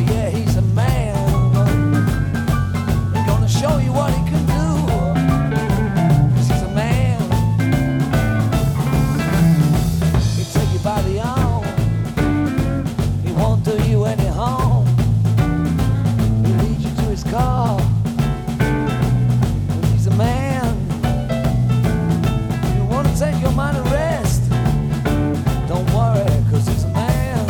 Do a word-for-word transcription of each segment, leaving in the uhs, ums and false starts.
yeah, he's a man. He's gonna show you what he can do, 'cause he's a man. He'll take you by the arm, he won't do you any harm. He'll lead you to his car, 'cause he's a man. You wanna take your mind and rest, don't worry, 'cause he's a man.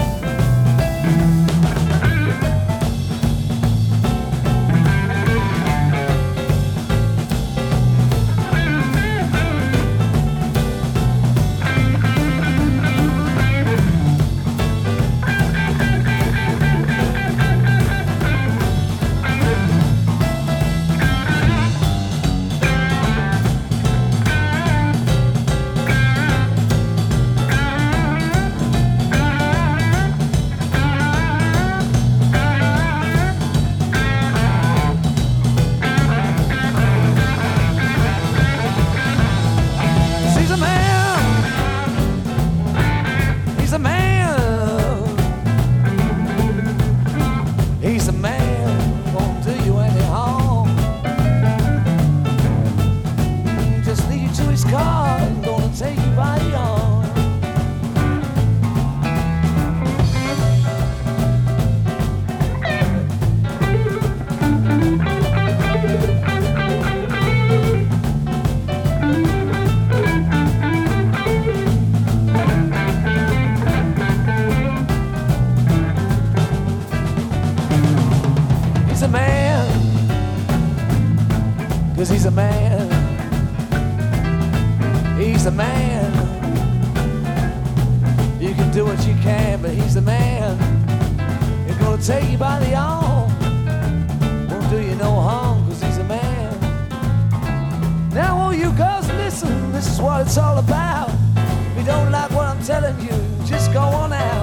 He's a man. He's a man, won't do you any harm. He just lead you to his car and gonna take you by the arm. He's a man, 'cause he's a man. He's a man. You can do what you can, but he's a man. He's gonna take you by the arm, won't do you no harm, 'cause he's a man. Now all you girls listen, this is what it's all about. If you don't like what I'm telling you, just go on out.